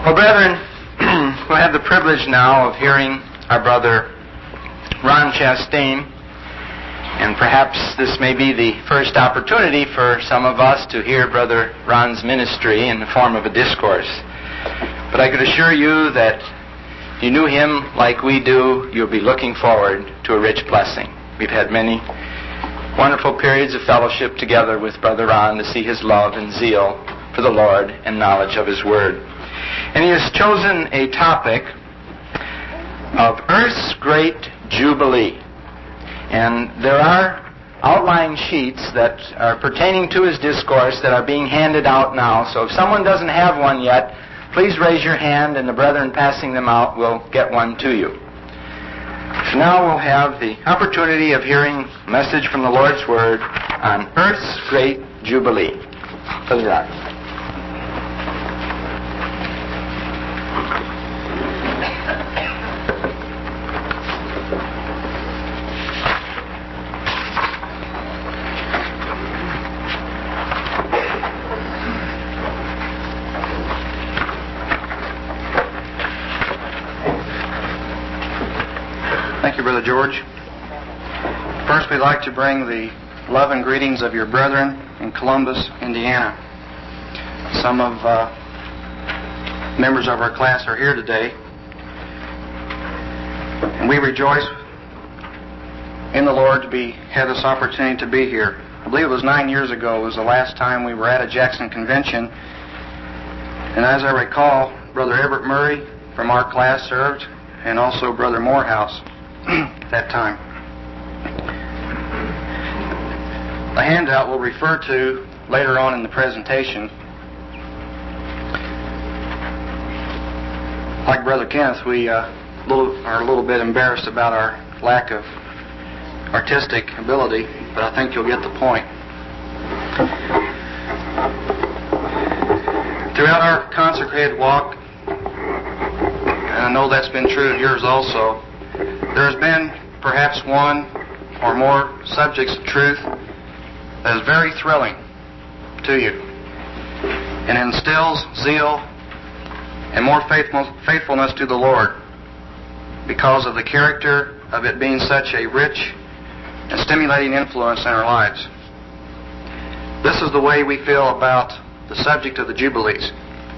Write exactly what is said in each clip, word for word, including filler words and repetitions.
Well, brethren, we have the privilege now of hearing our brother Ron Chastain, and perhaps this may be the first opportunity for some of us to hear Brother Ron's ministry in the form of a discourse. But I could assure you that if you knew him like we do, you'll be looking forward to a rich blessing. We've had many wonderful periods of fellowship together with Brother Ron to see his love and zeal for the Lord and knowledge of His Word. And he has chosen a topic of Earth's Great Jubilee. And there are outline sheets that are pertaining to his discourse that are being handed out now. So if someone doesn't have one yet, please raise your hand and the brethren passing them out will get one to you. So now we'll have the opportunity of hearing a message from the Lord's Word on Earth's Great Jubilee. Brother Ron. Brother George. First, we'd like to bring the love and greetings of your brethren in Columbus, Indiana. Some of uh, members of our class are here today, and we rejoice in the Lord to be have this opportunity to be here. I believe it was nine years ago was the last time we were at a Jackson convention, and as I recall, Brother Everett Murray from our class served, and also Brother Morehouse at that time. The handout we'll refer to later on in the presentation. Like Brother Kenneth, we uh, little, are a little bit embarrassed about our lack of artistic ability, but I think you'll get the point. Throughout our consecrated walk, and I know that's been true of yours also, there has been perhaps one or more subjects of truth that is very thrilling to you and instills zeal and more faithful, faithfulness to the Lord because of the character of it being such a rich and stimulating influence in our lives. This is the way we feel about the subject of the Jubilees.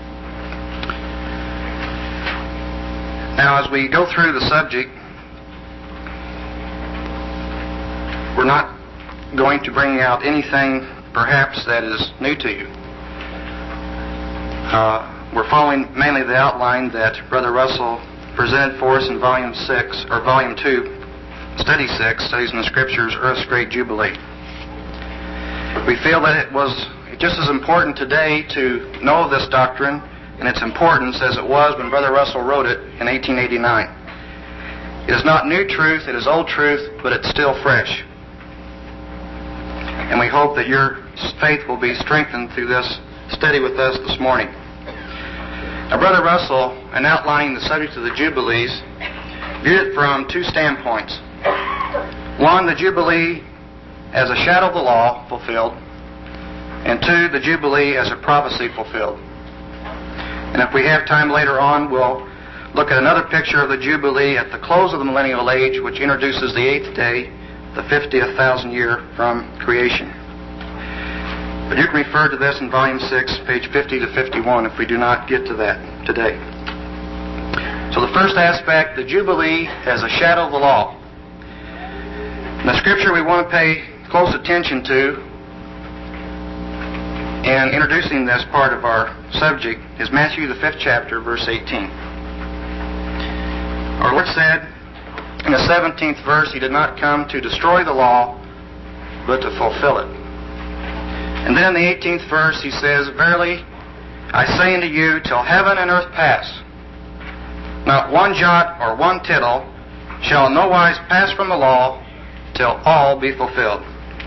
Now, as we go through the subject, we're not going to bring out anything perhaps that is new to you. Uh, we're following mainly the outline that Brother Russell presented for us in Volume six, or Volume two, Study six, Studies in the Scriptures, Earth's Great Jubilee. We feel that it was just as important today to know this doctrine and its importance as it was when Brother Russell wrote it in eighteen eighty-nine. It is not new truth, it is old truth, but it's still fresh. And we hope that your faith will be strengthened through this study with us this morning. Now, Brother Russell, in outlining the subject of the Jubilees, viewed it from two standpoints. One, the Jubilee as a shadow of the law fulfilled, and two, the Jubilee as a prophecy fulfilled. And if we have time later on, we'll look at another picture of the Jubilee at the close of the millennial age, which introduces the eighth day, the fiftieth thousand year from creation. But you can refer to this in Volume six, page fifty to fifty-one, if we do not get to that today. So the first aspect, the Jubilee as a shadow of the law. And the scripture we want to pay close attention to in introducing this part of our subject is Matthew the fifth chapter, verse eighteen. Our Lord said in the seventeenth verse, He did not come to destroy the law, but to fulfill it. And then in the eighteenth verse, He says, Verily, I say unto you, till heaven and earth pass, not one jot or one tittle shall in no wise pass from the law, till all be fulfilled.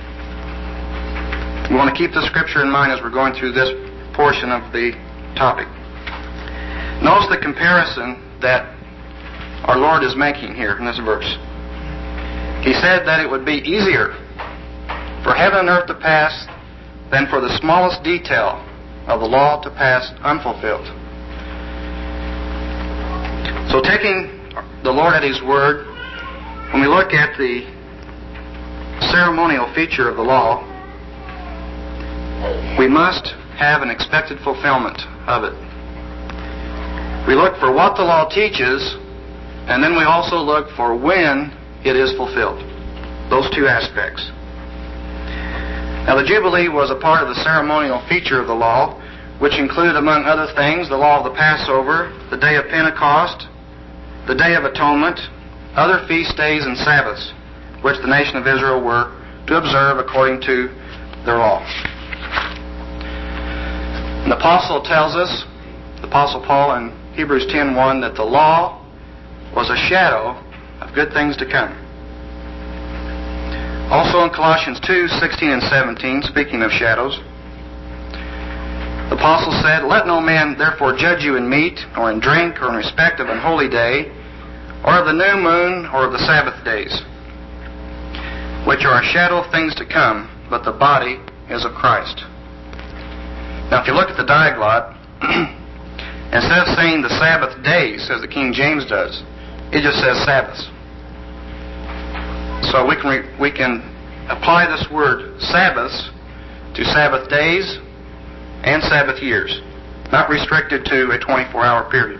We want to keep the scripture in mind as we're going through this portion of the topic. Notice the comparison that our Lord is making here in this verse. He said that it would be easier for heaven and earth to pass than for the smallest detail of the law to pass unfulfilled. So taking the Lord at His word, when we look at the ceremonial feature of the law, we must have an expected fulfillment of it. We look for what the law teaches, and then we also look for when it is fulfilled. Those two aspects. Now, the Jubilee was a part of the ceremonial feature of the law, which included, among other things, the law of the Passover, the Day of Pentecost, the Day of Atonement, other feast days and Sabbaths, which the nation of Israel were to observe according to their law. And the Apostle tells us, the Apostle Paul in Hebrews ten one, that the law was a shadow of good things to come. Also in Colossians two sixteen and seventeen, speaking of shadows, the Apostle said, "Let no man therefore judge you in meat, or in drink, or in respect of an holy day, or of the new moon, or of the Sabbath days, which are a shadow of things to come, but the body is of Christ." Now, if you look at the diaglot, instead of saying the Sabbath days, as the King James does, it just says Sabbaths. So we can re- we can apply this word Sabbaths to Sabbath days and Sabbath years, not restricted to a twenty-four hour period.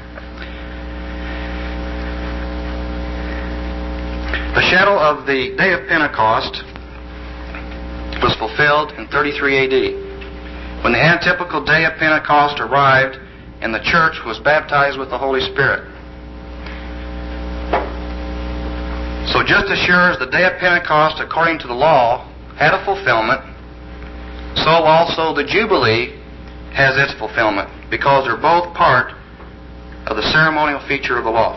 The shadow of the Day of Pentecost was fulfilled in thirty-three A D, when the antitypical Day of Pentecost arrived and the church was baptized with the Holy Spirit. So just as sure as the Day of Pentecost, according to the law, had a fulfillment, so also the Jubilee has its fulfillment, because they're both part of the ceremonial feature of the law.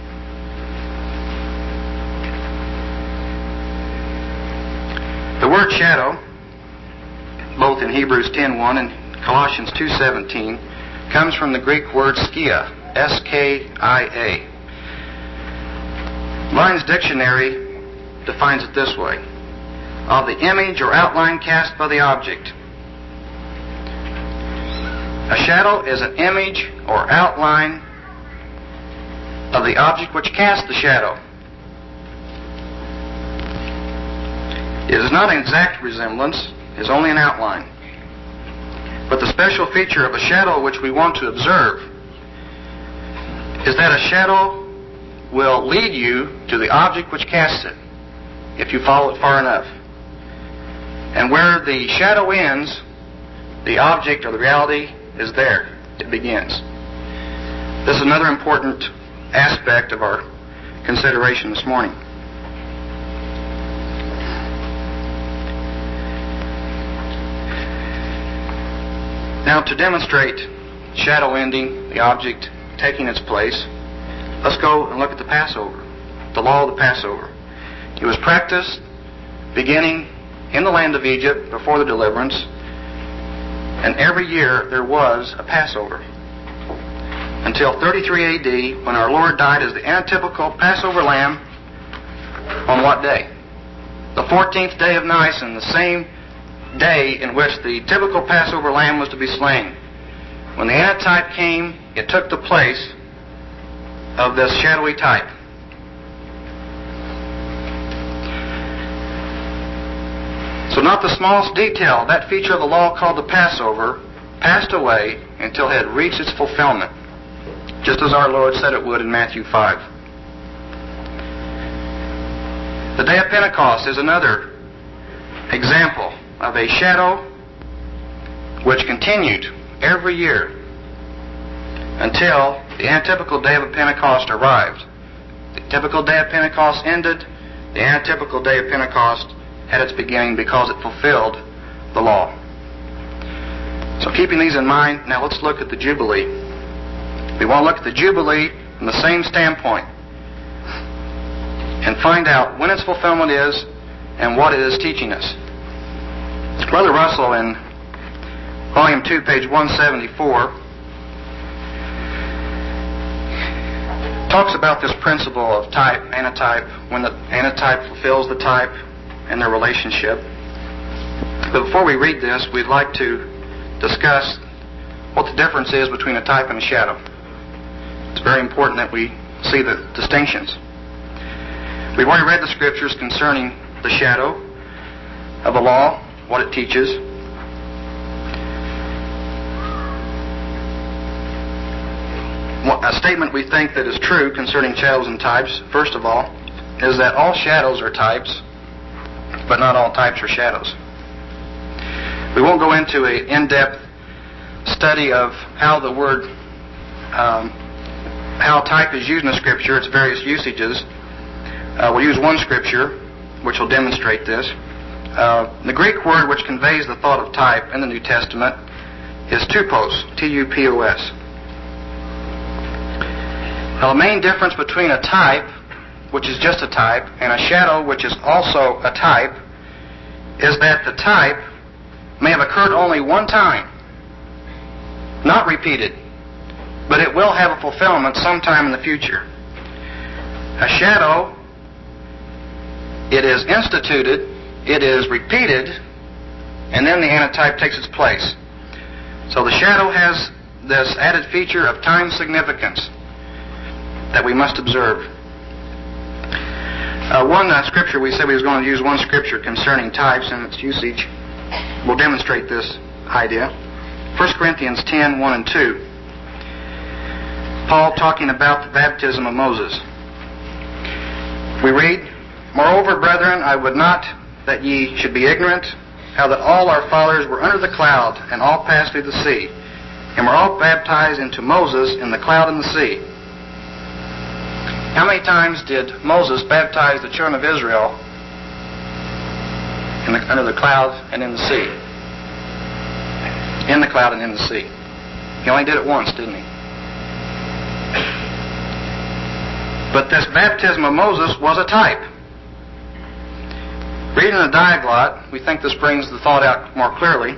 The word shadow, both in Hebrews ten one and Colossians two seventeen, comes from the Greek word skia, S K I A. Lyon's Dictionary defines it this way: of the image or outline cast by the object. A shadow is an image or outline of the object which casts the shadow. It is not an exact resemblance, it is only an outline. But the special feature of a shadow which we want to observe is that a shadow will lead you to the object which casts it, if you follow it far enough. And where the shadow ends, the object or the reality is there. It begins. This is another important aspect of our consideration this morning. Now, to demonstrate shadow ending, the object taking its place, let's go and look at the Passover, the law of the Passover. It was practiced beginning in the land of Egypt before the deliverance, and every year there was a Passover until thirty-three A D, when our Lord died as the antitypical Passover lamb on what day? The fourteenth day of Nisan, the same day in which the typical Passover lamb was to be slain. When the antitype came, it took the place of this shadowy type. So not the smallest detail, that feature of the law called the Passover passed away until it had reached its fulfillment, just as our Lord said it would in Matthew five. The Day of Pentecost is another example of a shadow which continued every year until the antitypical Day of Pentecost arrived. The typical Day of Pentecost ended, the antitypical Day of Pentecost had its beginning because it fulfilled the law. So keeping these in mind, now let's look at the Jubilee. We want to look at the Jubilee from the same standpoint and find out when its fulfillment is and what it is teaching us. Brother Russell, in Volume two, page one seventy-four, talks about this principle of type, antitype, when the antitype fulfills the type and their relationship. But before we read this, we'd like to discuss what the difference is between a type and a shadow. It's very important that we see the distinctions. We've already read the scriptures concerning the shadow of the law, what it teaches. A statement we think that is true concerning shadows and types, first of all, is that all shadows are types, but not all types are shadows. We won't go into an in-depth study of how the word, um, how type is used in the Scripture, its various usages. Uh, we'll use one Scripture, which will demonstrate this. Uh, the Greek word which conveys the thought of type in the New Testament is tupos, T U P O S. Now, the main difference between a type, which is just a type, and a shadow, which is also a type, is that the type may have occurred only one time, not repeated, but it will have a fulfillment sometime in the future. A shadow, it is instituted, it is repeated, and then the antitype takes its place. So the shadow has this added feature of time significance that we must observe. Uh, one uh, scripture, we said we was going to use one scripture concerning types and its usage. We'll demonstrate this idea. First Corinthians ten, one and two. Paul talking about the baptism of Moses. We read, "Moreover, brethren, I would not that ye should be ignorant, how that all our fathers were under the cloud, and all passed through the sea, and were all baptized into Moses in the cloud and the sea." How many times did Moses baptize the children of Israel in the, under the cloud and in the sea? In the cloud and in the sea. He only did it once, didn't he? But this baptism of Moses was a type. Reading the Diaglott, we think this brings the thought out more clearly.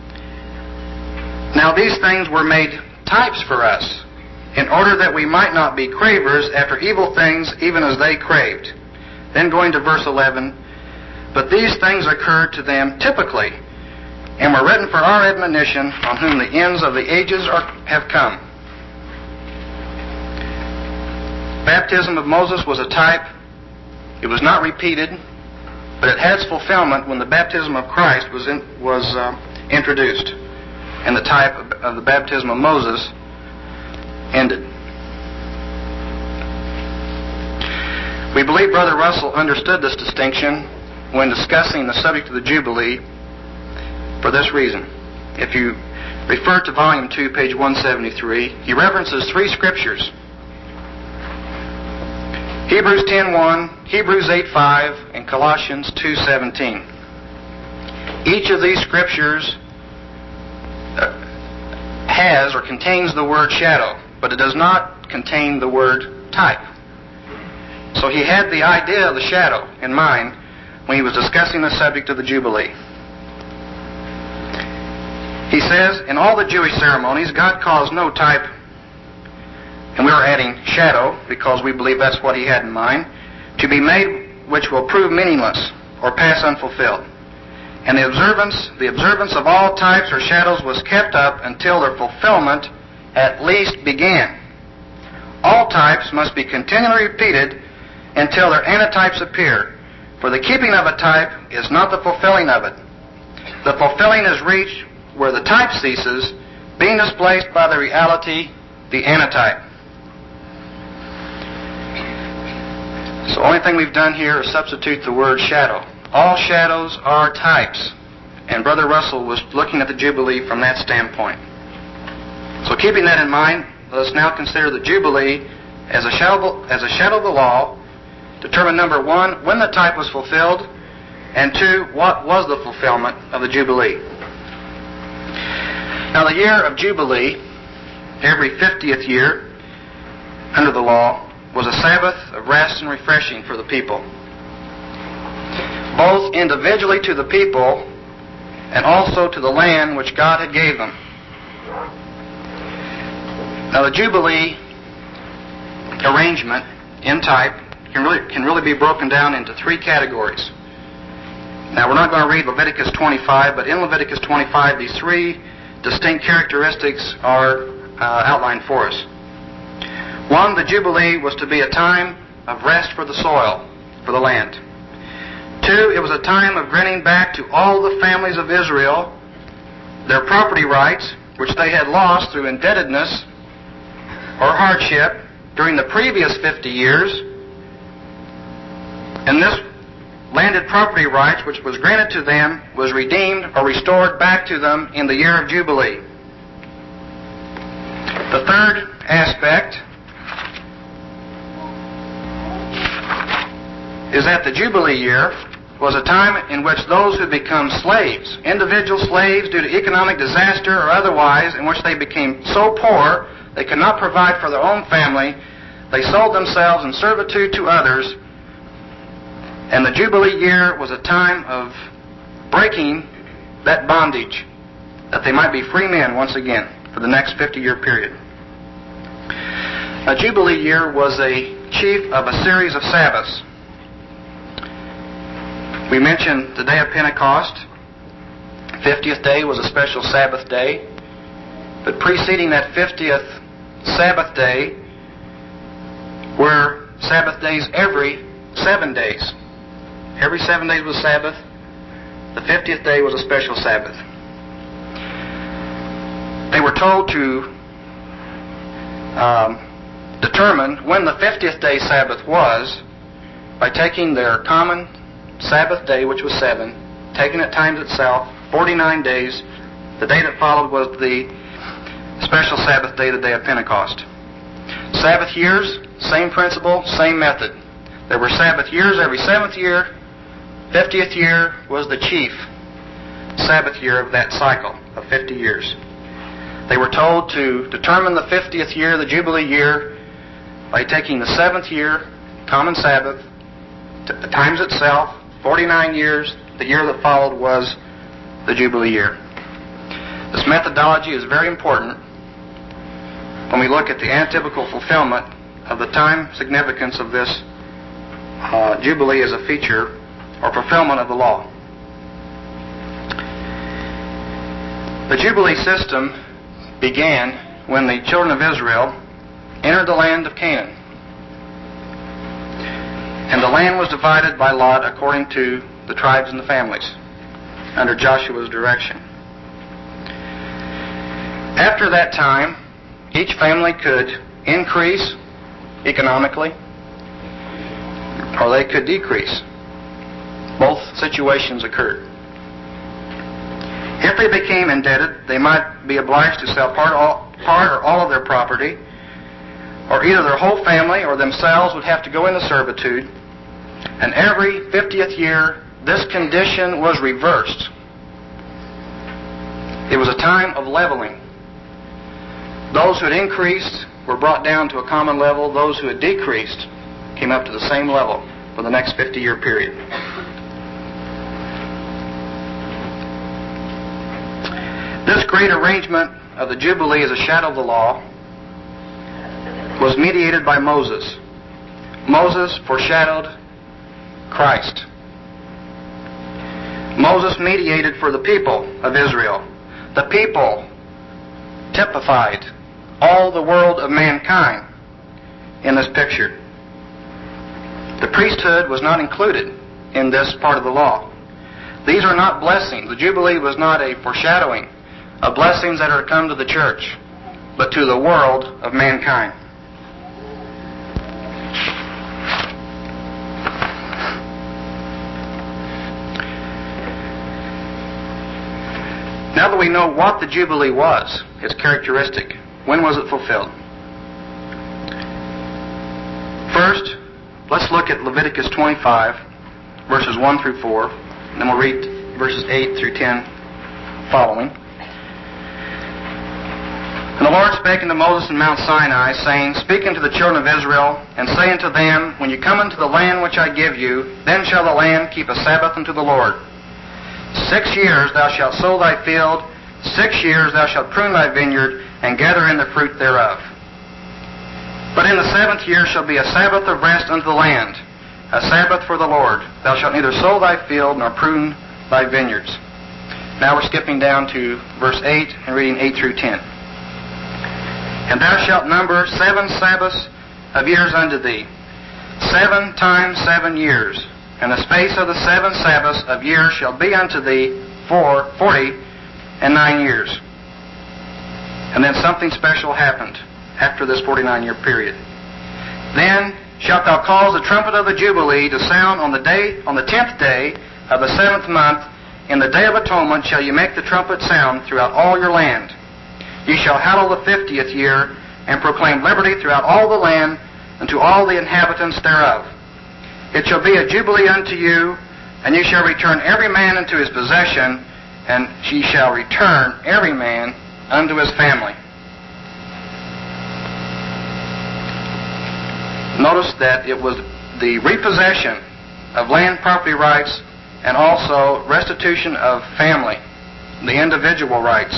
Now these things were made types for us, in order that we might not be cravers after evil things, even as they craved. Then going to verse eleven, "But these things occurred to them typically, and were written for our admonition, on whom the ends of the ages are, have come." Baptism of Moses was a type. It was not repeated, but it had its fulfillment when the baptism of Christ was in, was uh, introduced, and the type of, of the baptism of Moses ended. We believe Brother Russell understood this distinction when discussing the subject of the Jubilee for this reason. If you refer to Volume two, page one seventy-three, he references three scriptures. Hebrews ten one, Hebrews eight five, and Colossians two seventeen. Each of these scriptures has or contains the word shadow, but it does not contain the word type. So he had the idea of the shadow in mind when he was discussing the subject of the Jubilee. He says, "In all the Jewish ceremonies, God caused no type," and we are adding shadow because we believe that's what he had in mind, "to be made which will prove meaningless or pass unfulfilled. And the observance, the observance of all types or shadows was kept up until their fulfillment at least began. All types must be continually repeated until their antitypes appear. For the keeping of a type is not the fulfilling of it. The fulfilling is reached where the type ceases, being displaced by the reality, the antitype." So the only thing we've done here is substitute the word shadow. All shadows are types. And Brother Russell was looking at the Jubilee from that standpoint. So keeping that in mind, let us now consider the Jubilee as a shadow, as a shadow of the law, determine, number one, when the type was fulfilled, and two, what was the fulfillment of the Jubilee. Now the year of Jubilee, every fiftieth year under the law, was a Sabbath of rest and refreshing for the people, both individually to the people and also to the land which God had gave them. Now the Jubilee arrangement in type can really, can really be broken down into three categories. Now we're not going to read Leviticus twenty-five, but in Leviticus twenty-five these three distinct characteristics are uh, outlined for us. One, the Jubilee was to be a time of rest for the soil, for the land. Two, it was a time of granting back to all the families of Israel their property rights, which they had lost through indebtedness or hardship during the previous fifty years. And this landed property rights, which was granted to them, was redeemed or restored back to them in the year of Jubilee. The third aspect is that the Jubilee year was a time in which those who become slaves, individual slaves due to economic disaster or otherwise, in which they became so poor they could not provide for their own family, they sold themselves in servitude to others. And the Jubilee year was a time of breaking that bondage, that they might be free men once again for the next fifty-year period. A Jubilee year was a chief of a series of Sabbaths. We mentioned the day of Pentecost. fiftieth day was a special Sabbath day. But preceding that fiftieth Sabbath day were Sabbath days every seven days. Every seven days was Sabbath. The fiftieth day was a special Sabbath. They were told to um, determine when the fiftieth day Sabbath was by taking their common Sabbath day, which was seven, taking it times itself, forty-nine days. The day that followed was the special Sabbath day, the day of Pentecost. Sabbath years, same principle, same method. There were Sabbath years every seventh year. fiftieth year was the chief Sabbath year of that cycle of fifty years. They were told to determine the fiftieth year, the Jubilee year, by taking the seventh year, common Sabbath, t- times itself, forty-nine years. The year that followed was the Jubilee year. This methodology is very important when we look at the antitypical fulfillment of the time significance of this uh, Jubilee as a feature or fulfillment of the law. The Jubilee system began when the children of Israel entered the land of Canaan. And the land was divided by lot according to the tribes and the families under Joshua's direction. After that time, each family could increase economically or they could decrease. Both situations occurred. If they became indebted, they might be obliged to sell part, all, part or all of their property, or either their whole family or themselves would have to go into servitude. And every fiftieth year, this condition was reversed. It was a time of leveling. Those who had increased were brought down to a common level. Those who had decreased came up to the same level for the next fifty-year period. This great arrangement of the Jubilee as a shadow of the law was mediated by Moses. Moses foreshadowed Christ. Moses mediated for the people of Israel. The people typified all the world of mankind in this picture. The priesthood was not included in this part of the law. These are not blessings. The Jubilee was not a foreshadowing of blessings that are to come to the church, but to the world of mankind. Now that we know what the Jubilee was, its characteristic, when was it fulfilled? First, let's look at Leviticus twenty-five, verses one through four, and then we'll read verses eight through ten following. And the Lord spake unto Moses in Mount Sinai, saying, Speak unto the children of Israel, and say unto them, When you come into the land which I give you, then shall the land keep a Sabbath unto the Lord. Six years thou shalt sow thy field, six years thou shalt prune thy vineyard, and gather in the fruit thereof. But in the seventh year shall be a Sabbath of rest unto the land, a Sabbath for the Lord. Thou shalt neither sow thy field nor prune thy vineyards. Now we're skipping down to verse eight and reading eight through ten. And thou shalt number seven Sabbaths of years unto thee, seven times seven years. And the space of the seven Sabbaths of years shall be unto thee for forty and nine years. And then something special happened after this forty-nine year period. Then shalt thou cause the trumpet of the Jubilee to sound on the day, on the tenth day of the seventh month. In the day of atonement shall you make the trumpet sound throughout all your land. Ye shall hallow the fiftieth year, and proclaim liberty throughout all the land, unto all the inhabitants thereof. It shall be a jubilee unto you, and ye shall return every man unto his possession, and ye shall return every man unto his family. Notice that it was the repossession of land property rights and also restitution of family, the individual rights.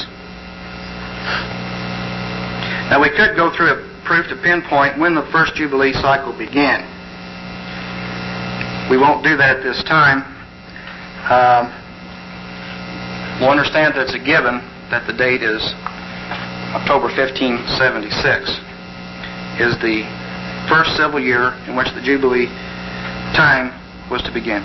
Now we could go through a proof to pinpoint when the first Jubilee cycle began. We won't do that at this time. Um, we'll understand that it's a given that the date is October fifteen seventy-six, is the first civil year in which the Jubilee time was to begin.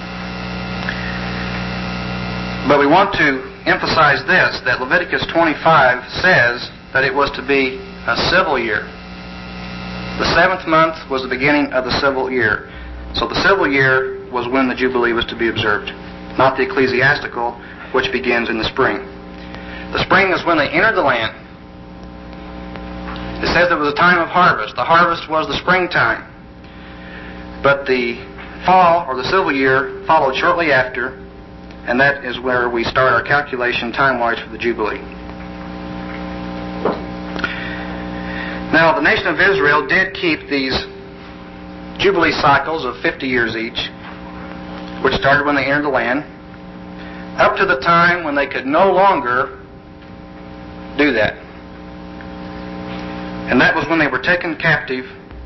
But we want to emphasize this, that Leviticus twenty-five says that it was to be a civil year. The seventh month was the beginning of the civil year. So the civil year was when the Jubilee was to be observed, not the ecclesiastical, which begins in the spring. The spring is when they entered the land. It says there was a time of harvest. The harvest was the springtime. But the fall, or the civil year, followed shortly after, and that is where we start our calculation time-wise for the Jubilee. Now, the nation of Israel did keep these Jubilee cycles of fifty years each, which started when they entered the land, up to the time when they could no longer do that. And that was when they were taken captive,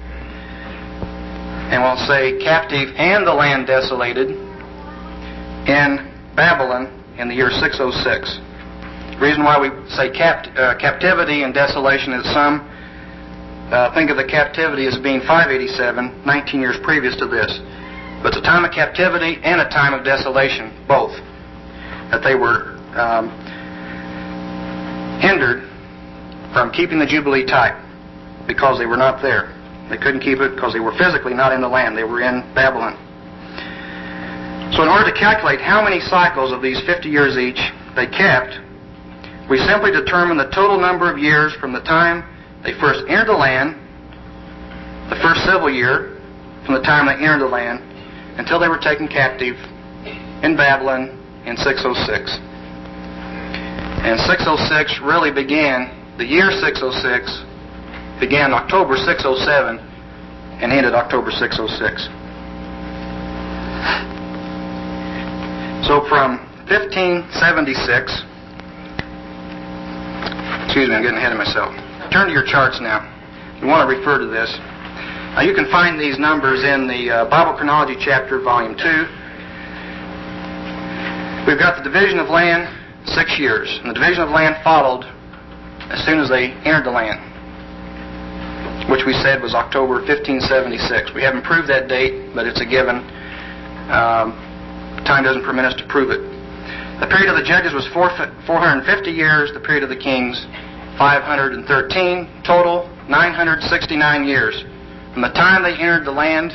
and we'll say captive and the land desolated, in Babylon in the year six oh six. The reason why we say capt- uh, captivity and desolation is some uh, think of the captivity as being five eighty-seven, nineteen years previous to this. But it's a time of captivity and a time of desolation, both. That they were um, hindered from keeping the Jubilee type because they were not there. They couldn't keep it because they were physically not in the land. They were in Babylon. So in order to calculate how many cycles of these fifty years each they kept, we simply determine the total number of years from the time they first entered the land, the first civil year, from the time they entered the land, until they were taken captive in Babylon in six oh six. And six oh six really began, the year six oh six began October six oh seven and ended October six oh six. So from fifteen seventy-six, excuse me, I'm getting ahead of myself. Turn to your charts now. You want to refer to this. Now you can find these numbers in the uh, Bible Chronology chapter, volume two. We've got the division of land, six years. And the division of land followed as soon as they entered the land, which we said was October fifteen seventy-six. We haven't proved that date, but it's a given. Um, time doesn't permit us to prove it. The period of the judges was four hundred fifty years. The period of the kings, five hundred thirteen. Total, nine hundred sixty-nine years. From the time they entered the land,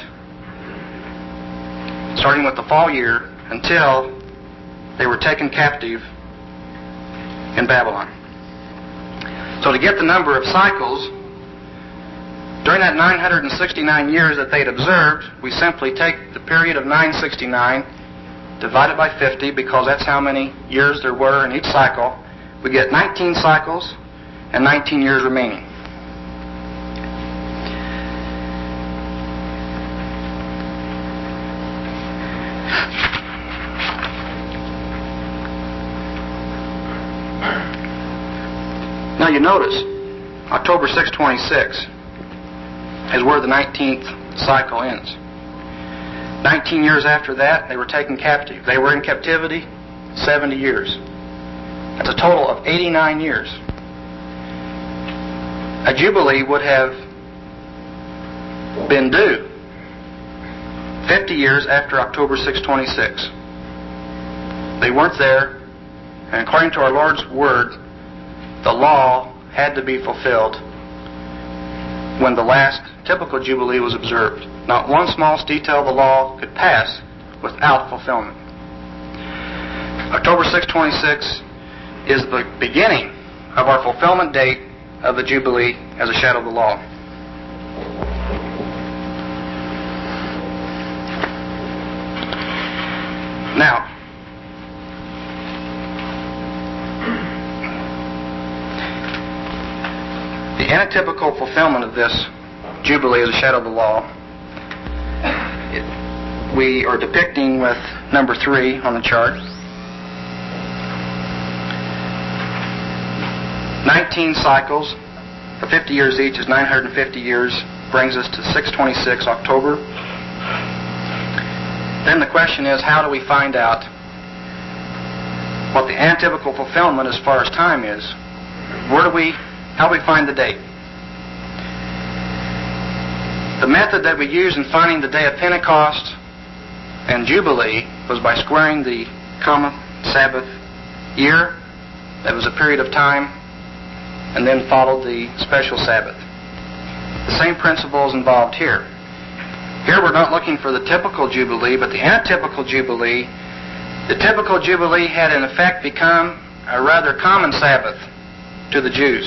starting with the fall year, until they were taken captive in Babylon. So to get the number of cycles, during that nine hundred sixty-nine years that they'd observed, we simply take the period of nine hundred sixty-nine, divide it by fifty, because that's how many years there were in each cycle. We get nineteen cycles and nineteen years remaining. Now you notice, October six twenty-six is where the nineteenth cycle ends. nineteen years after that, they were taken captive. They were in captivity seventy years. That's a total of eighty-nine years. A jubilee would have been due fifty years after October sixth, twenty-six. They weren't there, and according to our Lord's word, the law had to be fulfilled when the last typical Jubilee was observed. Not one smallest detail of the law could pass without fulfillment. October sixth, twenty-six is the beginning of our fulfillment date of the Jubilee as a shadow of the law. Now, the antitypical fulfillment of this Jubilee as a shadow of the law, it, we are depicting with number three on the chart. nineteen cycles for fifty years each is nine hundred fifty years, brings us to six twenty-six October. Then the question is, how do we find out what the antitypical fulfillment as far as time is? Where do we, how do we find the date? The method that we used in finding the day of Pentecost and Jubilee was by squaring the common Sabbath year. That was a period of time, and then followed the special Sabbath. The same principle is involved here. Here we're not looking for the typical Jubilee, but the atypical Jubilee. The typical Jubilee had in effect become a rather common Sabbath to the Jews.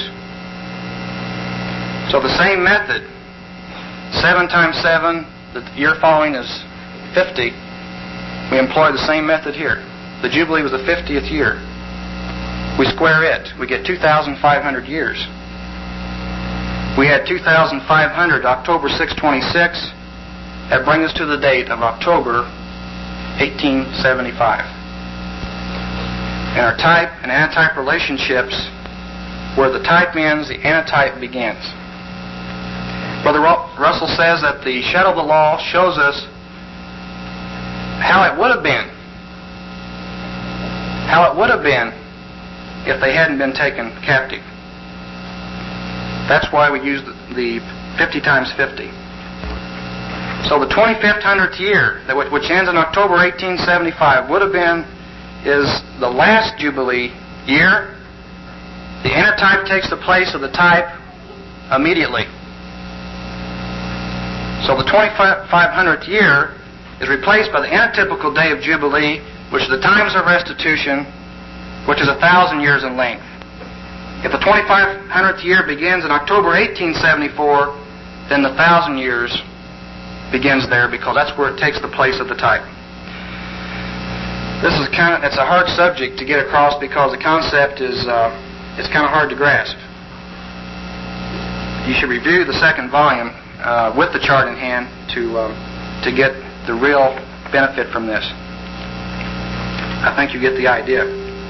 So the same method, seven times seven, the year following is fifty, we employ the same method here. The Jubilee was the fiftieth year. We square it. We get two thousand five hundred years. We had two thousand five hundred, October sixth, twenty-six. That brings us to the date of October eighteen seventy-five. And our type and antitype relationships, where the type ends, the antitype begins. Brother Russell says that the shadow of the law shows us how it would have been. How it would have been if they hadn't been taken captive. That's why we use the fifty times fifty. So the twenty-fifth hundredth year, which ends in October eighteen seventy-five, would have been, is the last Jubilee year. The antitype takes the place of the type immediately. So the twenty-five hundredth year is replaced by the antitypical day of Jubilee, which is the times of restitution, which is a thousand years in length. If the twenty-five hundredth year begins in October eighteen seventy-four, then the thousand years begins there, because that's where it takes the place of the type. This is kind of, it's a hard subject to get across because the concept is uh, it's kind of hard to grasp. You should review the second volume uh, with the chart in hand to um, to get the real benefit from this. I think you get the idea.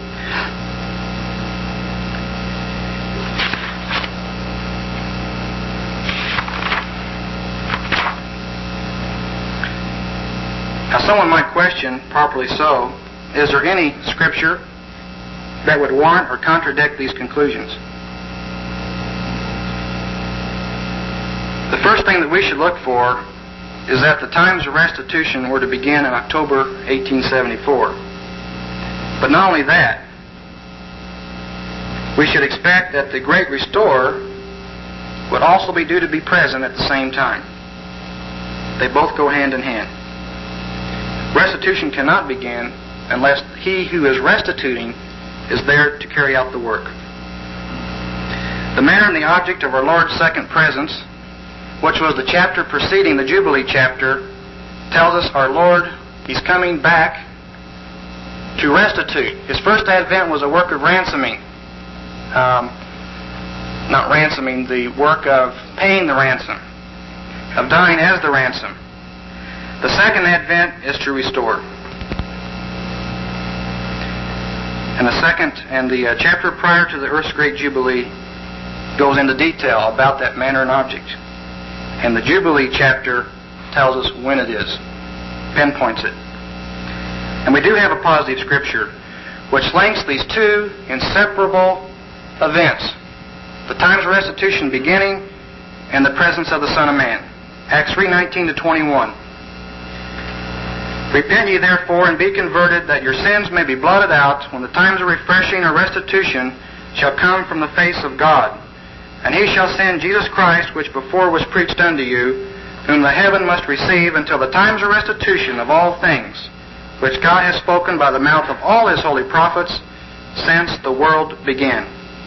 Now, someone might question, properly so, is there any scripture that would warrant or contradict these conclusions? The first thing that we should look for is that the times of restitution were to begin in October eighteen seventy-four. But not only that, we should expect that the great restorer would also be due to be present at the same time. They both go hand in hand. Restitution cannot begin unless he who is restituting is there to carry out the work. The manner and the object of our Lord's second presence, which was the chapter preceding the Jubilee chapter, tells us our Lord, He's coming back to restitute. His first advent was a work of ransoming. Um, not ransoming, the work of paying the ransom, of dying as the ransom. The second advent is to restore. And the second, and the uh, chapter prior to the Earth's Great Jubilee goes into detail about that manner and object. And the Jubilee chapter tells us when it is, pinpoints it. And we do have a positive scripture which links these two inseparable events, the times of restitution beginning and the presence of the Son of Man. Acts three nineteen to twenty-one. Repent ye therefore, and be converted, that your sins may be blotted out, when the times of refreshing or restitution shall come from the face of God. And he shall send Jesus Christ, which before was preached unto you, whom the heaven must receive until the times of restitution of all things, which God has spoken by the mouth of all his holy prophets since the world began.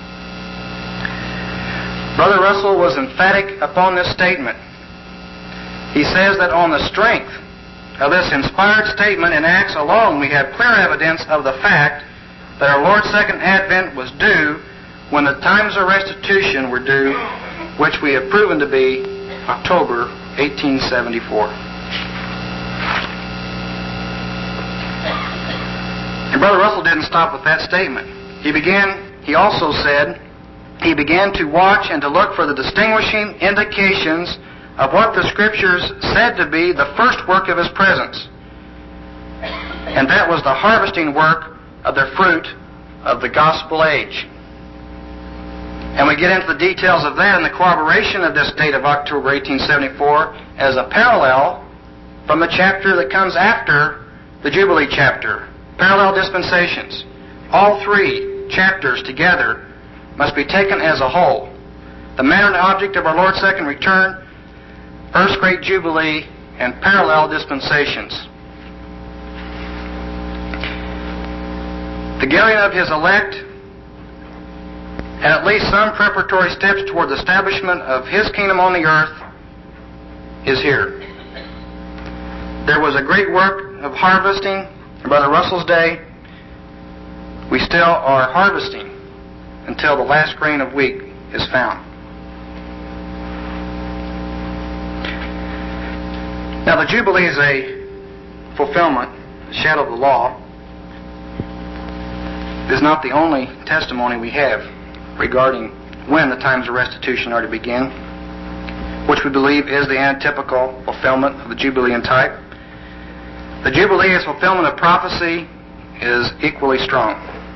Brother Russell was emphatic upon this statement. He says that on the strength of this inspired statement in Acts alone, we have clear evidence of the fact that our Lord's second advent was due when the times of restitution were due, which we have proven to be October eighteen seventy-four. And Brother Russell didn't stop with that statement. He began, he also said, he began to watch and to look for the distinguishing indications of what the Scriptures said to be the first work of his presence. And that was the harvesting work of the fruit of the gospel age. And we get into the details of that and the corroboration of this date of October eighteen seventy-four as a parallel from the chapter that comes after the Jubilee chapter. Parallel dispensations. All three chapters together must be taken as a whole. The manner and object of our Lord's second return, First Great Jubilee, and parallel dispensations. The gathering of his elect, and at least some preparatory steps toward the establishment of his kingdom on the earth, is here. There was a great work of harvesting in Brother Russell's day. We still are harvesting until the last grain of wheat is found. Now, the Jubilee is a fulfillment, a shadow of the law. It is not the only testimony we have regarding when the times of restitution are to begin, which we believe is the antitypical fulfillment of the Jubilean type. The Jubilee as fulfillment of prophecy is equally strong.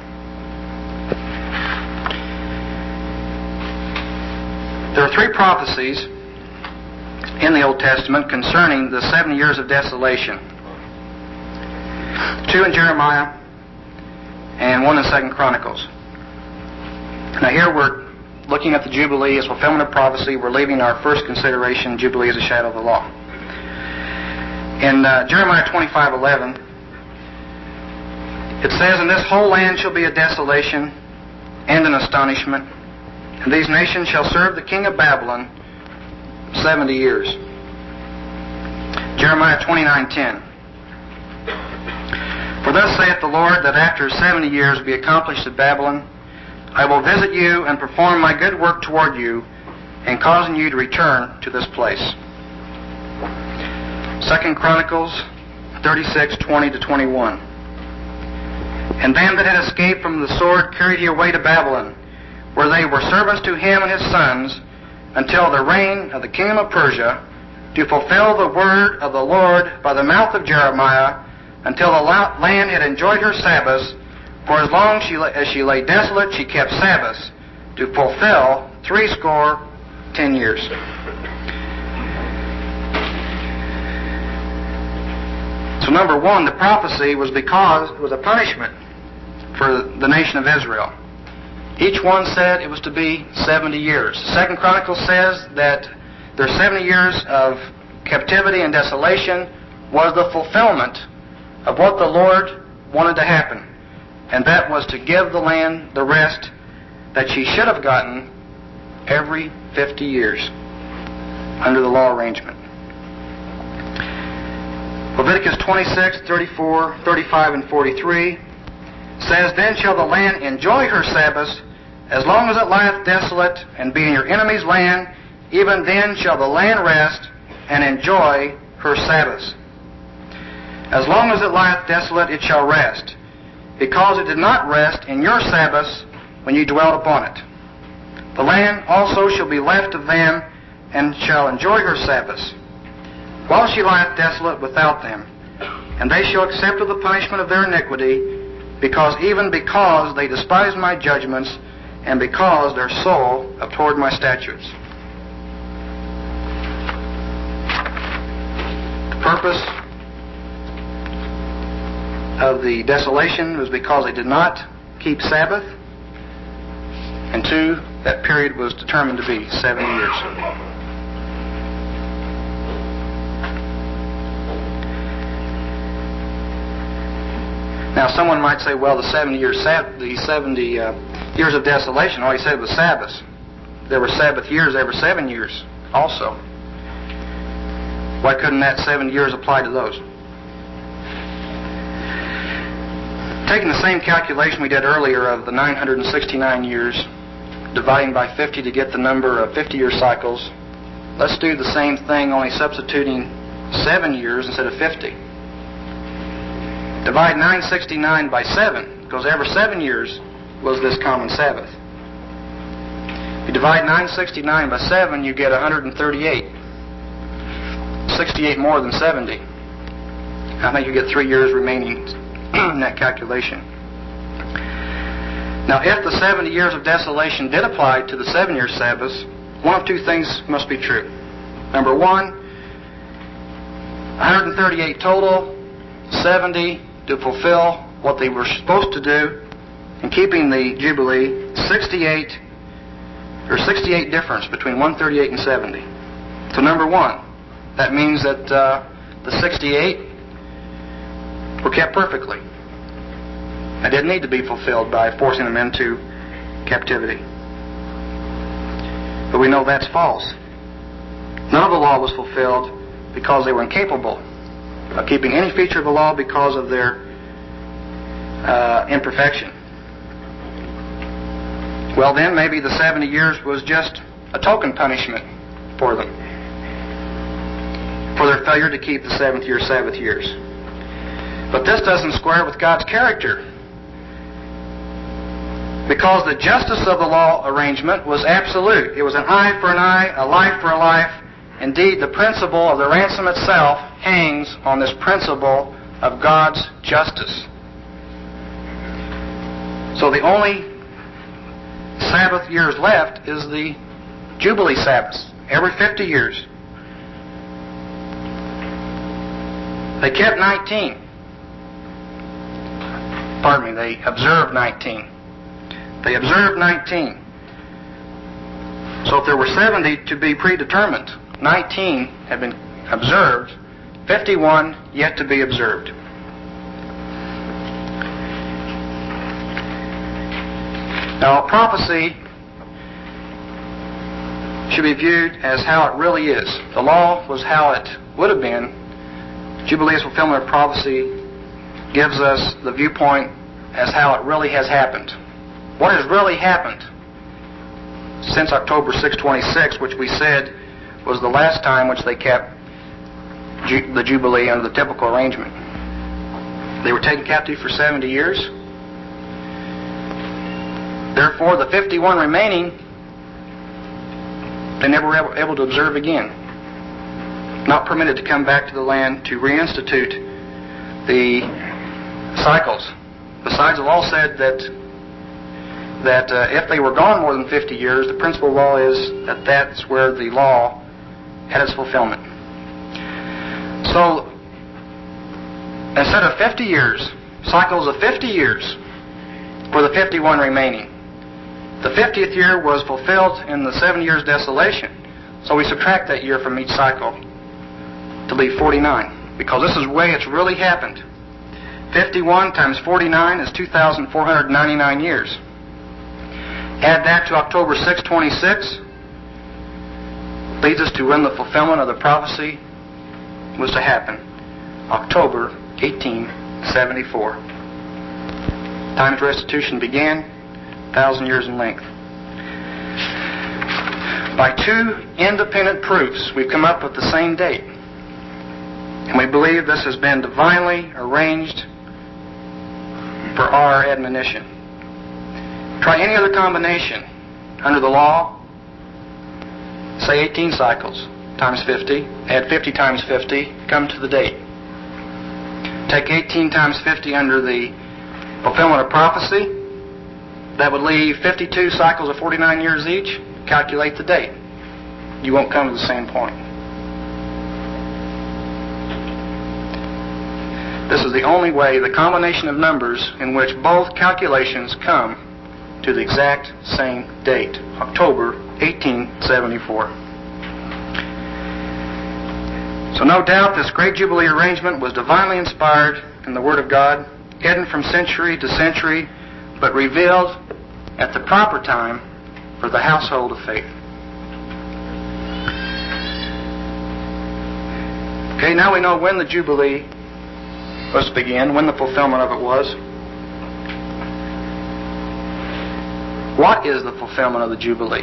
There are three prophecies in the Old Testament concerning the seventy years of desolation. Two in Jeremiah and one in Second Chronicles. Now here we're looking at the Jubilee as fulfillment of prophecy. We're leaving our first consideration, Jubilee as a shadow of the law. In uh, Jeremiah twenty-five eleven, it says, "And this whole land shall be a desolation and an astonishment, and these nations shall serve the king of Babylon seventy years." Jeremiah twenty-nine ten. "For thus saith the Lord, that after seventy years be accomplished at Babylon, I will visit you and perform my good work toward you, and causing you to return to this place." Second Chronicles thirty-six twenty to twenty-one. "And them that had escaped from the sword carried he away to Babylon, where they were servants to him and his sons, until the reign of the kingdom of Persia, to fulfill the word of the Lord by the mouth of Jeremiah, until the land had enjoyed her Sabbaths. For as long she, as she lay desolate, she kept Sabbaths, to fulfill threescore ten years." So number one, the prophecy was because it was a punishment for the nation of Israel. Each one said it was to be seventy years. Second Chronicles says that their seventy years of captivity and desolation was the fulfillment of what the Lord wanted to happen. And that was to give the land the rest that she should have gotten every fifty years under the law arrangement. Leviticus twenty-six, thirty-four, thirty-five, and forty-three says, "Then shall the land enjoy her Sabbaths, as long as it lieth desolate, and be in your enemy's land, even then shall the land rest, and enjoy her Sabbaths. As long as it lieth desolate, it shall rest, because it did not rest in your Sabbaths when you dwelt upon it. The land also shall be left of them, and shall enjoy her Sabbaths, while she lieth desolate without them. And they shall accept of the punishment of their iniquity, because even because they despised my judgments, and because their soul abhorred my statutes." purpose of the desolation was because they did not keep Sabbath. And two, that period was determined to be seventy years. Now, someone might say, well, the seventy years, the seventy uh, years of desolation, all he said was Sabbaths. There were Sabbath years every seven years also. Why couldn't that seventy years apply to those? Taking the same calculation we did earlier of the nine hundred sixty-nine years, dividing by fifty to get the number of fifty-year cycles, let's do the same thing, only substituting seven years instead of fifty. Divide nine hundred sixty-nine by seven, because every seven years was this common Sabbath. If you divide nine hundred sixty-nine by seven, you get one hundred thirty-eight. sixty-eight more than seventy. I think you get three years remaining in that calculation. Now, if the seventy years of desolation did apply to the seven-year Sabbaths, one of two things must be true. Number one, one hundred thirty-eight total, seventy to fulfill what they were supposed to do in keeping the Jubilee, sixty-eight, or sixty-eight difference between one hundred thirty-eight and seventy. So number one, that means that uh, the sixty-eight were kept perfectly. They didn't need to be fulfilled by forcing them into captivity. But we know that's false. None of the law was fulfilled because they were incapable of keeping any feature of the law because of their uh, imperfection. Well, then, maybe the seventy years was just a token punishment for them, for their failure to keep the seventh year Sabbath years. But this doesn't square with God's character, because the justice of the law arrangement was absolute. It was an eye for an eye, a life for a life. Indeed, the principle of the ransom itself hangs on this principle of God's justice. So the only Sabbath years left is the Jubilee Sabbaths, every fifty years. They kept nineteen. Pardon me, they observed nineteen. They observed nineteen. So if there were seventy to be predetermined, nineteen have been observed, fifty-one yet to be observed. Now, prophecy should be viewed as how it really is. The law was how it would have been. Jubilee's fulfillment of prophecy gives us the viewpoint as how it really has happened. What has really happened since October sixth, twenty-six, which we said was the last time which they kept ju- the Jubilee under the typical arrangement. They were taken captive for seventy years. Therefore, the fifty-one remaining, they never were able to observe again. Not permitted to come back to the land to reinstitute the cycles. Besides, the law said that that uh, if they were gone more than fifty years, the principal law is that that's where the law had its fulfillment. So, instead of fifty years, cycles of fifty years for the fifty-one remaining. The fiftieth year was fulfilled in the seven years desolation. So we subtract that year from each cycle to leave forty-nine, because this is the way it's really happened. fifty-one times forty-nine is two thousand four hundred ninety-nine years. Add that to October sixth, twenty-six, leads us to when the fulfillment of the prophecy was to happen. October eighteen seventy-four. Time of restitution began, a thousand years in length. By two independent proofs, we've come up with the same date. And we believe this has been divinely arranged for our admonition. Try any other combination under the law. Say eighteen cycles times fifty. Add fifty times fifty. Come to the date. Take eighteen times fifty under the fulfillment of prophecy. That would leave fifty-two cycles of forty-nine years each. Calculate the date. You won't come to the same point. This is the only way, the combination of numbers in which both calculations come to the exact same date, October eighteen seventy-four. So no doubt this great Jubilee arrangement was divinely inspired in the Word of God, hidden from century to century, but revealed at the proper time for the household of faith. Okay, now we know when the Jubilee was to begin, when the fulfillment of it was. What is the fulfillment of the Jubilee?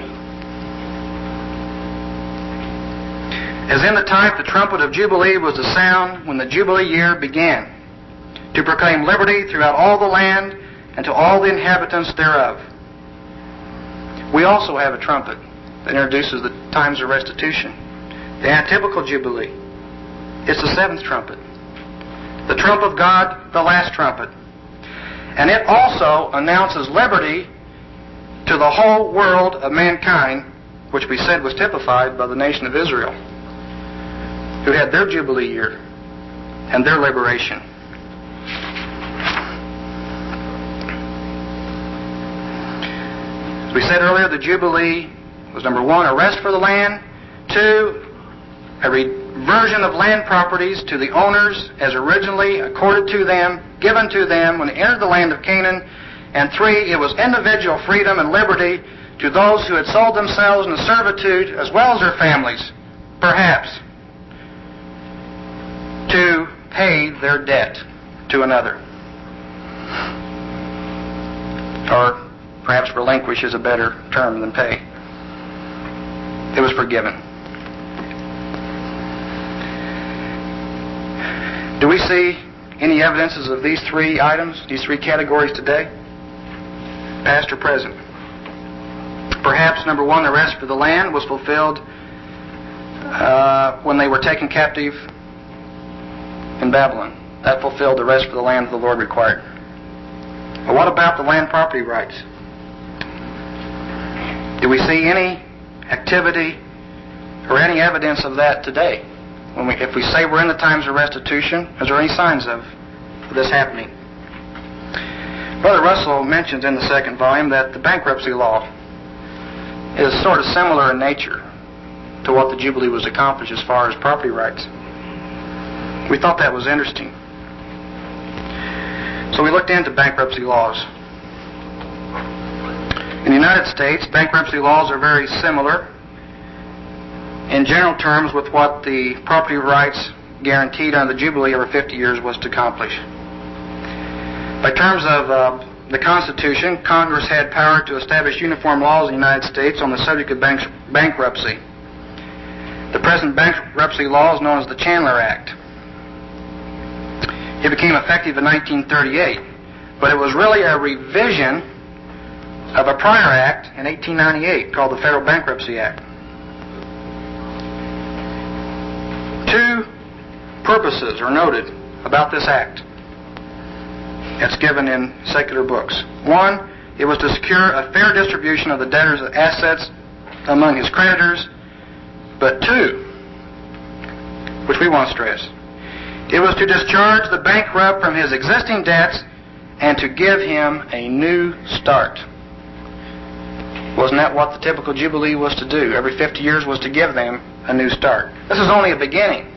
As in the type, the trumpet of Jubilee was to sound when the Jubilee year began, to proclaim liberty throughout all the land and to all the inhabitants thereof. We also have a trumpet that introduces the times of restitution. The atypical Jubilee. It's the seventh trumpet. The trump of God, the last trumpet. And it also announces liberty to the whole world of mankind, which we said was typified by the nation of Israel, who had their Jubilee year and their liberation. As we said earlier, the Jubilee was, number one, a rest for the land, two, a reversion of land properties to the owners as originally accorded to them, given to them when they entered the land of Canaan, and three, it was individual freedom and liberty to those who had sold themselves into servitude as well as their families, perhaps, to pay their debt to another. Or perhaps relinquish is a better term than pay. It was forgiven. Do we see any evidences of these three items, these three categories today? Past or present? Perhaps, number one, the rest for the land was fulfilled uh, when they were taken captive in Babylon. That fulfilled the rest for the land that the Lord required. But what about the land property rights? Do we see any activity or any evidence of that today? When we, if we say we're in the times of restitution, is there any signs of this happening? Brother Russell mentions in the second volume that the bankruptcy law is sort of similar in nature to what the Jubilee was accomplished as far as property rights. We thought that was interesting. So we looked into bankruptcy laws. In the United States, bankruptcy laws are very similar in general terms with what the property rights guaranteed under the Jubilee over fifty years was to accomplish. By terms of uh, the Constitution, Congress had power to establish uniform laws in the United States on the subject of bank- bankruptcy. The present bankruptcy law is known as the Chandler Act. It became effective in nineteen thirty-eight, but it was really a revision of a prior act in eighteen ninety-eight called the Federal Bankruptcy Act. Two purposes are noted about this act. It's given in secular books. One, it was to secure a fair distribution of the debtor's assets among his creditors. But two, which we want to stress, it was to discharge the bankrupt from his existing debts and to give him a new start. Wasn't that what the typical Jubilee was to do? Every fifty years was to give them a new start. This is only a beginning.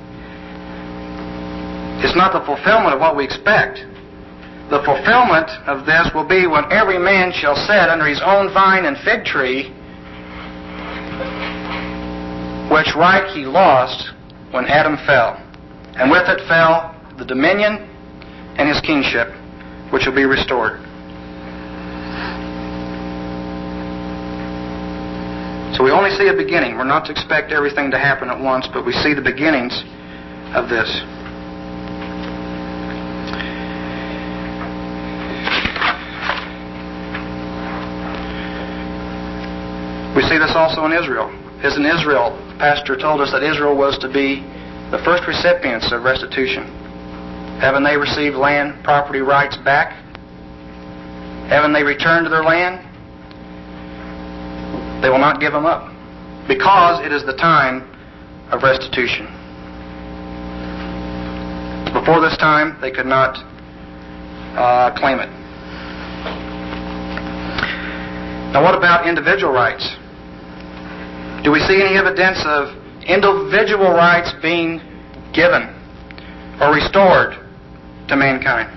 It's not the fulfillment of what we expect. The fulfillment of this will be when every man shall sit under his own vine and fig tree, which right he lost when Adam fell. And with it fell the dominion and his kingship, which will be restored. So we only see a beginning. We're not to expect everything to happen at once, but we see the beginnings of this. We see this also in Israel. As in Israel, the pastor told us that Israel was to be the first recipients of restitution. Haven't they received land property rights back? Haven't they returned to their land? They will not give them up, because it is the time of restitution. Before this time, they could not uh, claim it. Now, what about individual rights? Do we see any evidence of individual rights being given or restored to mankind?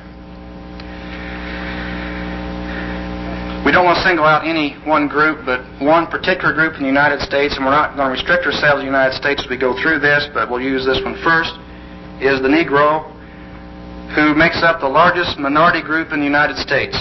We don't want to single out any one group, but one particular group in the United States, and we're not going to restrict ourselves to the United States as we go through this, but we'll use this one first, is the Negro, who makes up the largest minority group in the United States.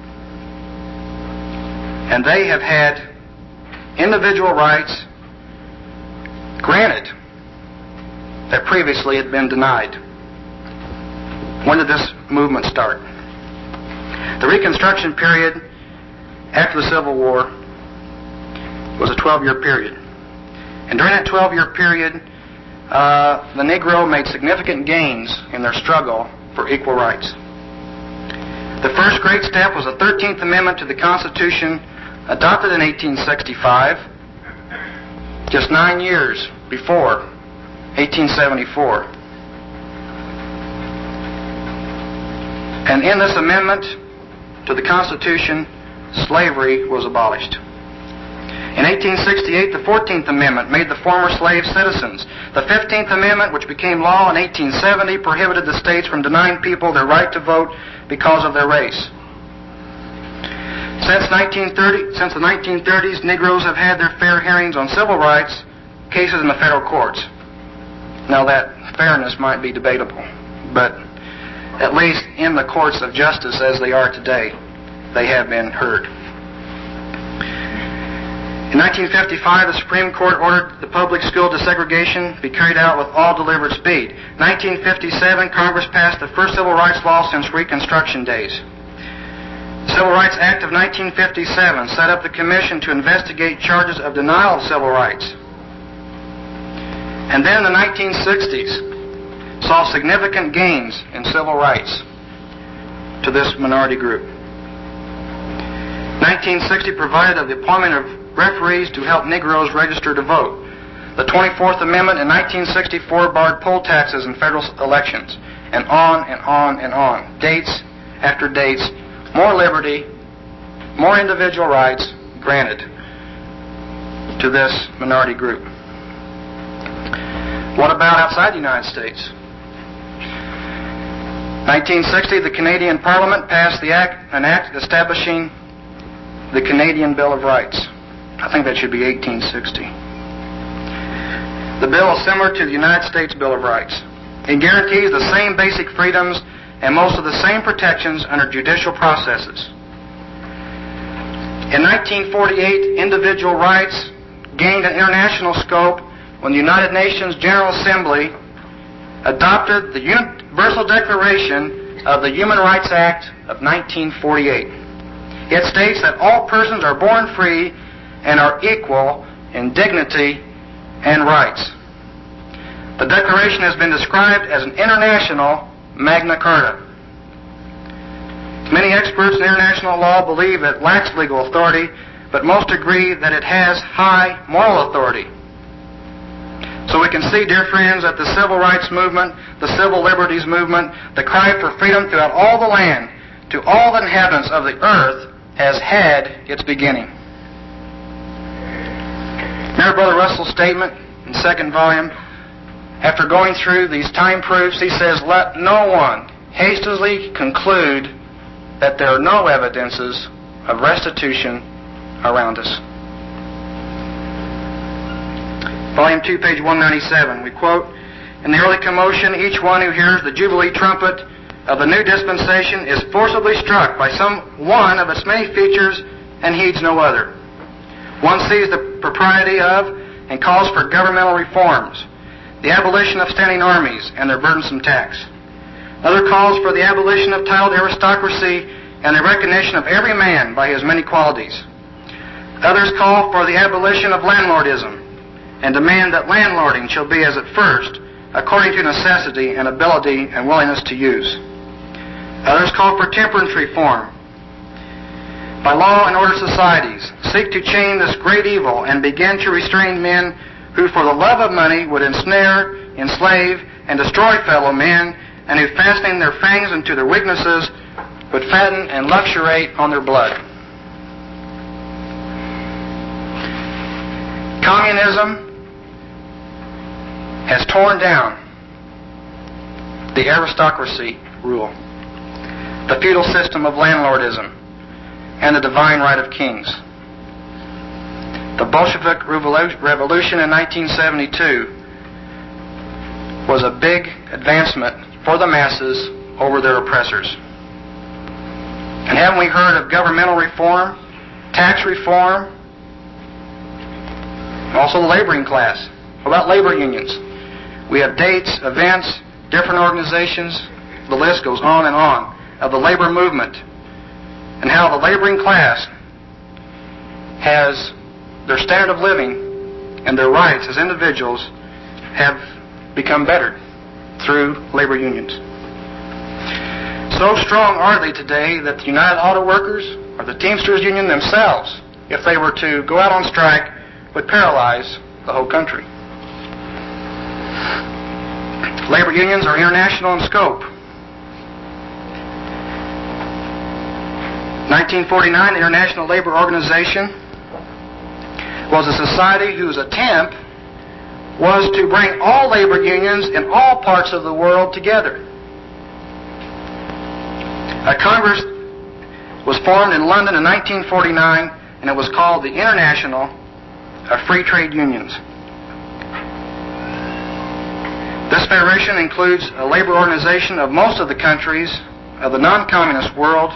And they have had individual rights granted that previously had been denied. When did this movement start? The Reconstruction period after the Civil War was a twelve-year period. And during that twelve-year period, uh, the Negro made significant gains in their struggle for equal rights. The first great step was the thirteenth Amendment to the Constitution, adopted in eighteen sixty-five, just nine years before eighteen seventy-four. And in this amendment to the Constitution, slavery was abolished. In eighteen sixty-eight, the fourteenth Amendment made the former slaves citizens. The fifteenth Amendment, which became law in eighteen seventy, prohibited the states from denying people their right to vote because of their race. Since, nineteen thirty, since the nineteen thirties, Negroes have had their fair hearings on civil rights cases in the federal courts. Now, that fairness might be debatable, but at least in the courts of justice as they are today, they have been heard. In nineteen fifty-five, the Supreme Court ordered the public school desegregation be carried out with all deliberate speed. nineteen fifty-seven, Congress passed the first civil rights law since Reconstruction days. The Civil Rights Act of nineteen fifty-seven set up the Commission to investigate charges of denial of civil rights. And then in the nineteen sixties, saw significant gains in civil rights to this minority group. nineteen sixty provided the appointment of referees to help Negroes register to vote. The twenty-fourth Amendment in nineteen sixty-four barred poll taxes in federal elections, and on and on and on. Dates after dates, more liberty, more individual rights granted to this minority group. What about outside the United States? nineteen sixty, the Canadian Parliament passed the act, an act establishing the Canadian Bill of Rights. I think that should be eighteen sixty. The bill is similar to the United States Bill of Rights. It guarantees the same basic freedoms and most of the same protections under judicial processes. In nineteen forty-eight, individual rights gained an international scope when the United Nations General Assembly adopted the Universal Declaration of the Human Rights Act of nineteen forty-eight. It states that all persons are born free and are equal in dignity and rights. The Declaration has been described as an international Magna Carta. Many experts in international law believe it lacks legal authority, but most agree that it has high moral authority. So we can see, dear friends, that the civil rights movement, the civil liberties movement, the cry for freedom throughout all the land, to all the inhabitants of the earth, has had its beginning. Remember Brother Russell's statement in the second volume? After going through these time proofs, he says, "Let no one hastily conclude that there are no evidences of restitution around us." Volume two, page one ninety-seven, we quote, "In the early commotion, each one who hears the Jubilee trumpet of the new dispensation is forcibly struck by some one of its many features and heeds no other. One sees the propriety of and calls for governmental reforms, the abolition of standing armies and their burdensome tax. Another calls for the abolition of titled aristocracy and the recognition of every man by his many qualities. Others call for the abolition of landlordism and demand that landlording shall be as at first, according to necessity and ability and willingness to use. Others call for temperance reform. By law and order societies, seek to chain this great evil and begin to restrain men who for the love of money would ensnare, enslave, and destroy fellow men and who, fastening their fangs into their weaknesses, would fatten and luxuriate on their blood. Communism has torn down the aristocracy rule, the feudal system of landlordism, and the divine right of kings. The Bolshevik Revolution in nineteen seventy-two was a big advancement for the masses over their oppressors. And haven't we heard of governmental reform, tax reform, and also the laboring class? What about labor unions? We have dates, events, different organizations, the list goes on and on, of the labor movement and how the laboring class has their standard of living and their rights as individuals have become bettered through labor unions. So strong are they today that the United Auto Workers or the Teamsters Union themselves, if they were to go out on strike, would paralyze the whole country. Labor unions are international in scope. nineteen forty-nine, the International Labor Organization was a society whose attempt was to bring all labor unions in all parts of the world together. A Congress was formed in London in nineteen forty-nine, and it was called the International of Free Trade Unions. This federation includes a labor organization of most of the countries of the non-communist world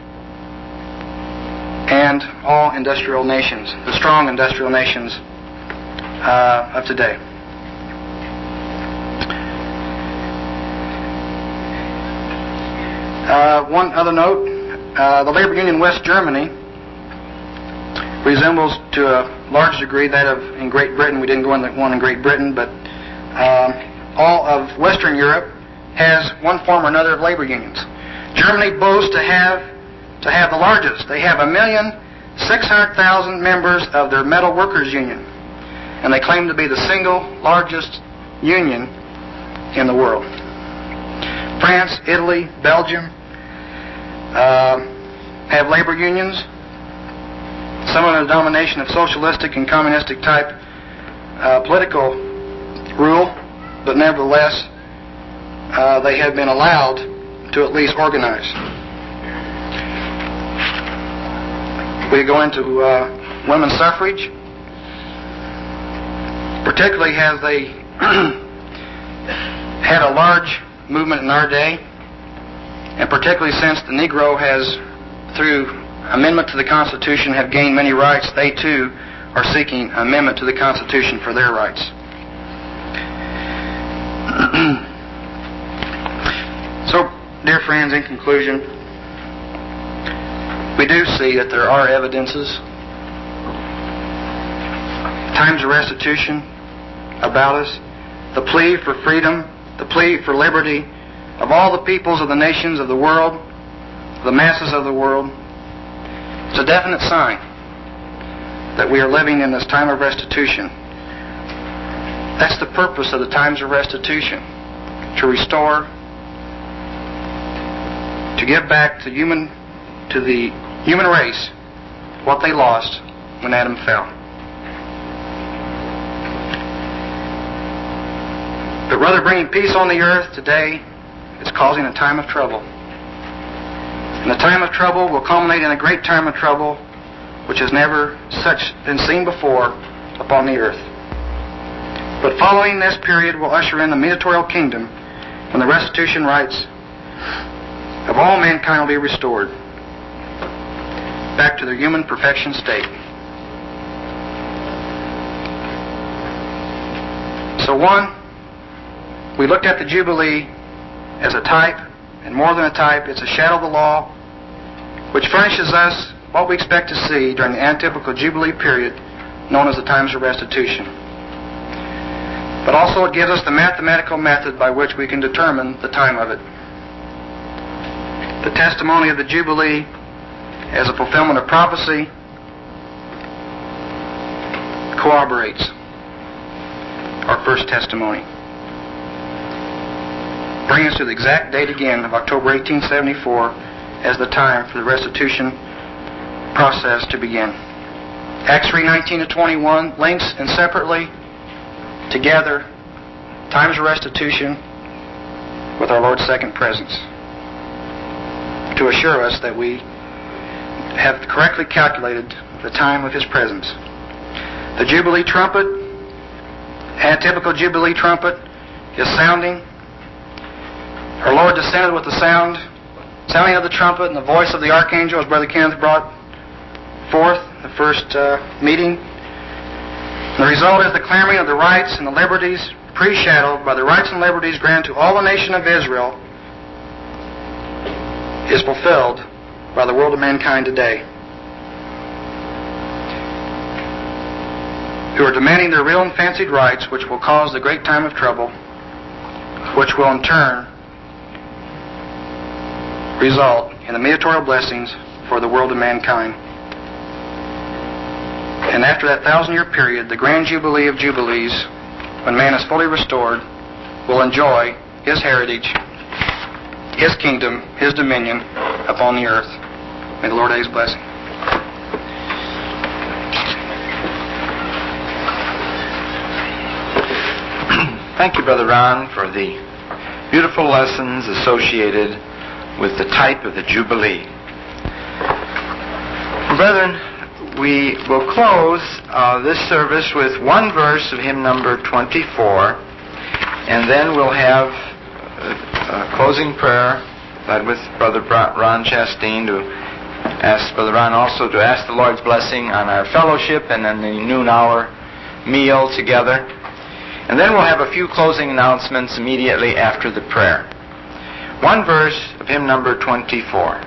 and all industrial nations, the strong industrial nations uh, of today. Uh, one other note, uh, the labor union in West Germany resembles to a large degree that of in Great Britain. We didn't go in the one in Great Britain, but um, all of Western Europe has one form or another of labor unions. Germany boasts to have to have the largest. They have a million six hundred thousand members of their metal workers union, and they claim to be the single largest union in the world. France, Italy, Belgium uh, have labor unions, some under the domination of socialistic and communistic type uh, political rule, but nevertheless uh, they have been allowed to at least organize. We go into uh, women's suffrage, particularly as they had a large movement in our day, and particularly since the Negro has, through amendment to the Constitution, have gained many rights, they too are seeking amendment to the Constitution for their rights. So, dear friends, in conclusion, we do see that there are evidences, times of restitution about us, the plea for freedom, the plea for liberty of all the peoples of the nations of the world, the masses of the world. It's a definite sign that we are living in this time of restitution. That's the purpose of the times of restitution, to restore, to give back to human, to the human race what they lost when Adam fell. But rather bringing peace on the earth today, it's causing a time of trouble. And the time of trouble will culminate in a great time of trouble which has never such been seen before upon the earth. But following this period will usher in the mediatorial kingdom, when the restitution rights of all mankind will be restored back to their human perfection state. So one, we looked at the Jubilee as a type, and more than a type, it's a shadow of the law, which furnishes us what we expect to see during the antitypical Jubilee period known as the times of restitution. But also it gives us the mathematical method by which we can determine the time of it. The testimony of the Jubilee as a fulfillment of prophecy corroborates our first testimony. bringing us to the exact date again of October eighteen seventy-four as the time for the restitution process to begin. Acts three nineteen to twenty-one links and separately, together, times of restitution with our Lord's second presence to assure us that we have correctly calculated the time of His presence. The Jubilee trumpet, a typical Jubilee trumpet, is sounding. Our Lord descended with the sound, sounding of the trumpet and the voice of the archangel, as Brother Kenneth brought forth the first uh, meeting. The result is the clamoring of the rights and the liberties pre-shadowed by the rights and liberties granted to all the nation of Israel is fulfilled by the world of mankind today, who are demanding their real and fancied rights, which will cause the great time of trouble, which will in turn result in the mediatorial blessings for the world of mankind. And after that thousand-year period, the grand jubilee of jubilees, when man is fully restored, will enjoy His heritage, His kingdom, His dominion upon the earth. May the Lord add His blessing. Thank you, Brother Ron, for the beautiful lessons associated with the type of the Jubilee. Brethren, we will close uh, this service with one verse of hymn number twenty-four, and then we'll have a closing prayer led with Brother Ron Chastain to ask Brother Ron also to ask the Lord's blessing on our fellowship and on the noon hour meal together. And then we'll have a few closing announcements immediately after the prayer. One verse of hymn number twenty-four.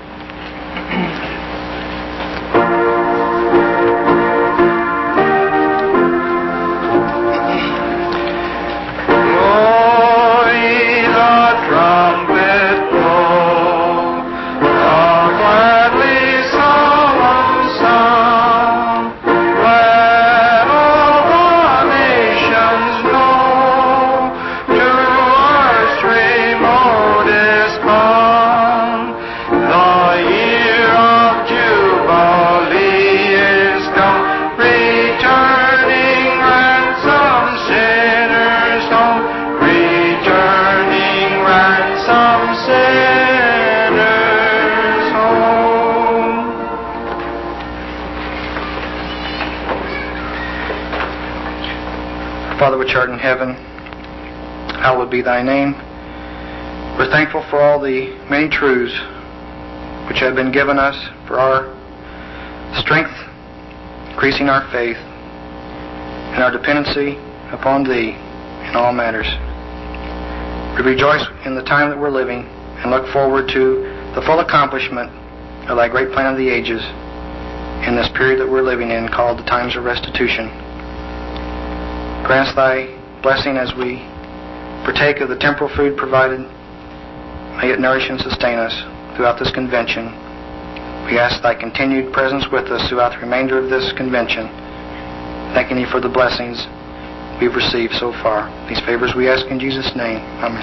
Father which art in heaven, hallowed be thy name. We're thankful for all the many truths which have been given us for our strength, increasing our faith, and our dependency upon Thee in all matters. We rejoice in the time that we're living and look forward to the full accomplishment of Thy great plan of the ages in this period that we're living in called the times of restitution. Grant us Thy blessing as we partake of the temporal food provided. May it nourish and sustain us throughout this convention. We ask Thy continued presence with us throughout the remainder of this convention, thanking Thee for the blessings we've received so far. These favors we ask in Jesus' name. Amen.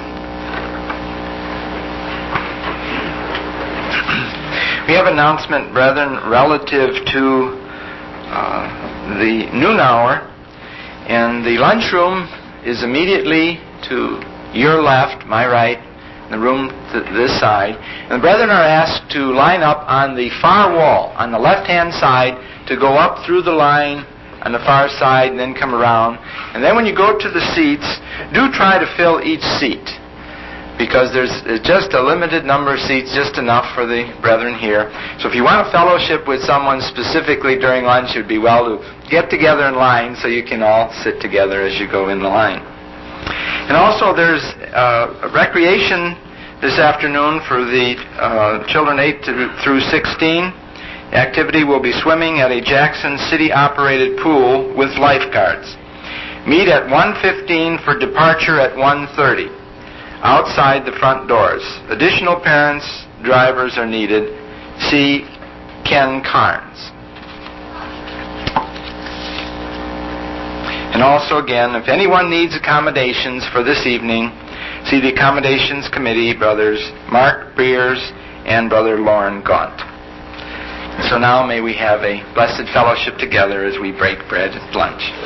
We have an announcement, brethren, relative to uh, the noon hour. And the lunchroom is immediately to your left, my right, and the room to this side. And the brethren are asked to line up on the far wall, on the left-hand side, to go up through the line on the far side and then come around. And then when you go to the seats, do try to fill each seat, because there's just a limited number of seats, just enough for the brethren here. So if you want a fellowship with someone specifically during lunch, it would be well to get together in line so you can all sit together as you go in the line. And also there's uh, a recreation this afternoon for the uh, children eight through sixteen. The activity will be swimming at a Jackson City-operated pool with lifeguards. Meet at one fifteen for departure at one thirty. Outside the front doors. Additional parents, drivers are needed. See Ken Carnes. And also, again, if anyone needs accommodations for this evening, see the Accommodations Committee, Brothers Mark Breers and Brother Lauren Gaunt. So now may we have a blessed fellowship together as we break bread at lunch.